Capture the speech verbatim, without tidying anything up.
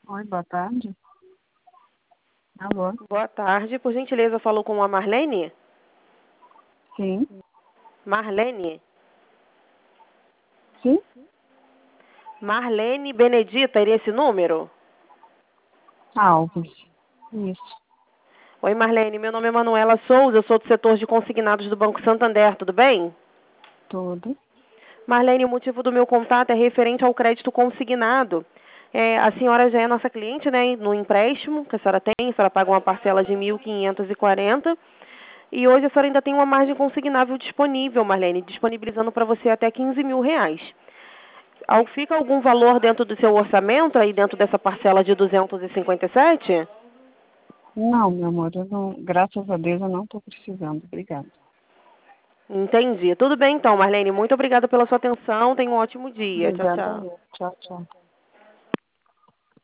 Oi, boa tarde. Alô? Boa tarde. Por gentileza, falou com a Marlene? Sim. Marlene? Sim? Marlene Benedita, iria esse número? Alves. Isso. Oi, Marlene. Meu nome é Manuela Souza, eu sou do setor de consignados do Banco Santander, tudo bem? Tudo. Marlene, o motivo do meu contato é referente ao crédito consignado. É, a senhora já é nossa cliente, né, no empréstimo que a senhora tem, a senhora paga uma parcela de mil quinhentos e quarenta e hoje a senhora ainda tem uma margem consignável disponível, Marlene, disponibilizando para você até quinze mil reais. Ao- Fica algum valor dentro do seu orçamento, aí dentro dessa parcela de duzentos e cinquenta e sete? Não, meu amor, eu não, graças a Deus eu não estou precisando. Obrigada. Entendi. Tudo bem então, Marlene. Muito obrigada pela sua atenção. Tenha um ótimo dia. Tchau, Obrigada tchau. eu. Tchau, tchau.